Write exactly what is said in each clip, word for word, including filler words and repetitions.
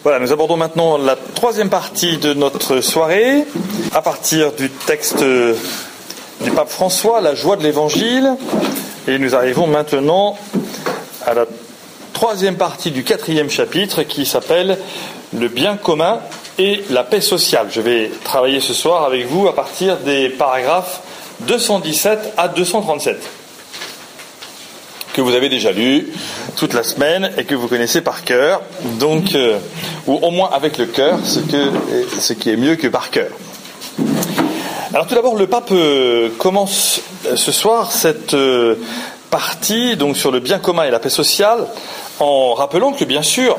Voilà, nous abordons maintenant la troisième partie de notre soirée, à partir du texte du pape François, la joie de l'Évangile, et nous arrivons maintenant à la troisième partie du quatrième chapitre qui s'appelle le bien commun et la paix sociale. Je vais travailler ce soir avec vous à partir des paragraphes deux cent dix-sept à deux cent trente-sept. Que vous avez déjà lu toute la semaine et que vous connaissez par cœur, donc euh, ou au moins avec le cœur, ce, que, ce qui est mieux que par cœur. Alors tout d'abord, le pape euh, commence ce soir cette euh, partie donc sur le bien commun et la paix sociale en rappelant que bien sûr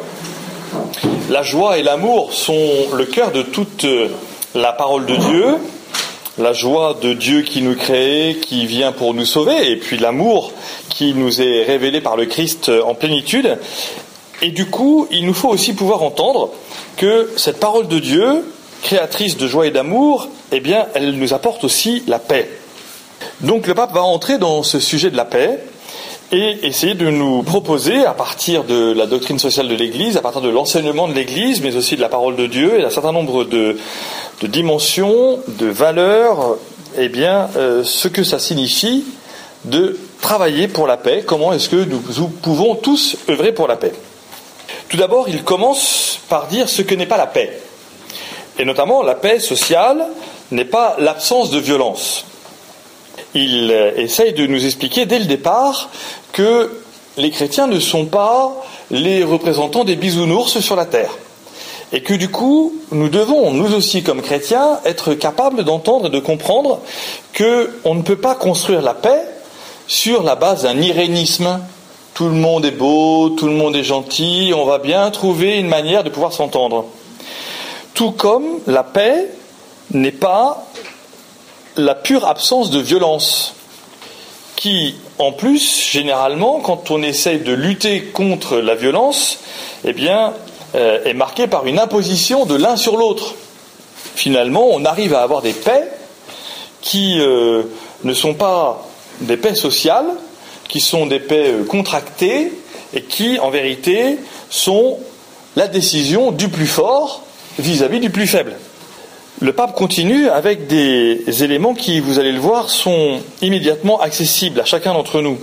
la joie et l'amour sont le cœur de toute euh, la parole de Dieu. La joie de Dieu qui nous crée, qui vient pour nous sauver, et puis l'amour qui nous est révélé par le Christ en plénitude. Et du coup, il nous faut aussi pouvoir entendre que cette parole de Dieu, créatrice de joie et d'amour, eh bien, elle nous apporte aussi la paix. Donc le pape va entrer dans ce sujet de la paix et essayer de nous proposer, à partir de la doctrine sociale de l'Église, à partir de l'enseignement de l'Église, mais aussi de la parole de Dieu, et un certain nombre de, de dimensions, de valeurs, eh bien, euh, ce que ça signifie de travailler pour la paix. Comment est-ce que nous, nous pouvons tous œuvrer pour la paix? Tout d'abord, il commence par dire ce que n'est pas la paix. Et notamment, la paix sociale n'est pas l'absence de violence. Il essaye de nous expliquer dès le départ que les chrétiens ne sont pas les représentants des bisounours sur la terre. Et que du coup, nous devons, nous aussi comme chrétiens, être capables d'entendre et de comprendre qu'on ne peut pas construire la paix sur la base d'un irénisme. Tout le monde est beau, tout le monde est gentil, on va bien trouver une manière de pouvoir s'entendre. Tout comme la paix n'est pas la pure absence de violence, qui, en plus, généralement, quand on essaye de lutter contre la violence, eh bien, euh, est marquée par une imposition de l'un sur l'autre. Finalement, on arrive à avoir des paix qui euh, ne sont pas des paix sociales, qui sont des paix euh, contractées, et qui, en vérité, sont la décision du plus fort vis-à-vis du plus faible. Le pape continue avec des éléments qui, vous allez le voir, sont immédiatement accessibles à chacun d'entre nous.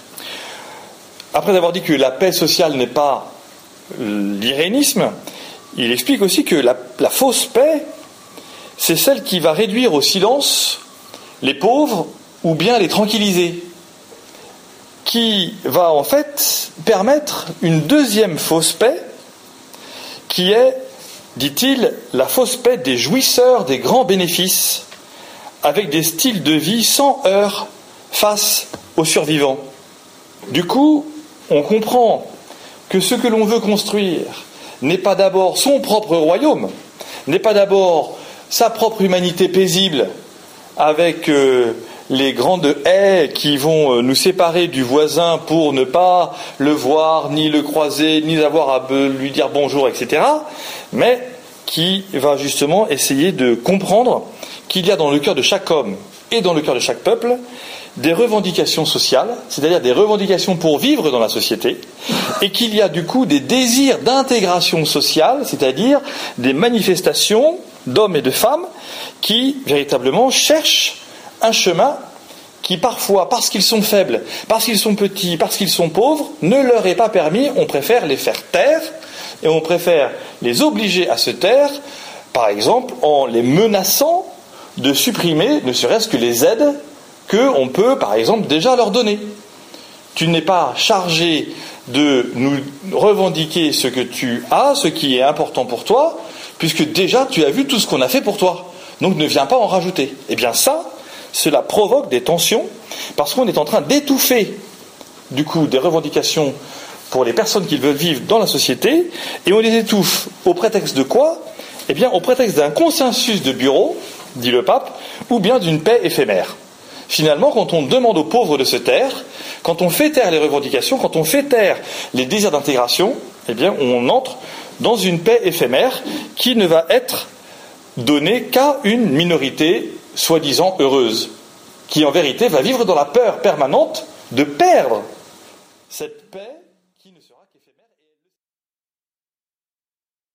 Après avoir dit que la paix sociale n'est pas l'irénisme, il explique aussi que la, la fausse paix, c'est celle qui va réduire au silence les pauvres ou bien les tranquilliser, qui va en fait permettre une deuxième fausse paix qui est, dit-il, la fausse paix des jouisseurs des grands bénéfices, avec des styles de vie sans heurts face aux survivants. Du coup, on comprend que ce que l'on veut construire n'est pas d'abord son propre royaume, n'est pas d'abord sa propre humanité paisible, avec euh, les grandes haies qui vont nous séparer du voisin pour ne pas le voir, ni le croiser, ni avoir à lui dire bonjour, et cetera, mais qui va justement essayer de comprendre qu'il y a dans le cœur de chaque homme et dans le cœur de chaque peuple des revendications sociales, c'est-à-dire des revendications pour vivre dans la société, et qu'il y a du coup des désirs d'intégration sociale, c'est-à-dire des manifestations d'hommes et de femmes qui véritablement cherchent un chemin qui parfois, parce qu'ils sont faibles, parce qu'ils sont petits, parce qu'ils sont pauvres, ne leur est pas permis. On préfère les faire taire et on préfère les obliger à se taire, par exemple en les menaçant de supprimer ne serait-ce que les aides qu'on peut par exemple déjà leur donner. Tu n'es pas chargé de nous revendiquer ce que tu as, ce qui est important pour toi, puisque déjà tu as vu tout ce qu'on a fait pour toi. Donc ne viens pas en rajouter. Eh bien ça, cela provoque des tensions, parce qu'on est en train d'étouffer, du coup, des revendications pour les personnes qui veulent vivre dans la société, et on les étouffe au prétexte de quoi? Eh bien, au prétexte d'un consensus de bureau, dit le pape, ou bien d'une paix éphémère. Finalement, quand on demande aux pauvres de se taire, quand on fait taire les revendications, quand on fait taire les désirs d'intégration, eh bien, on entre dans une paix éphémère qui ne va être donnée qu'à une minorité soi-disant heureuse, qui en vérité va vivre dans la peur permanente de perdre cette paix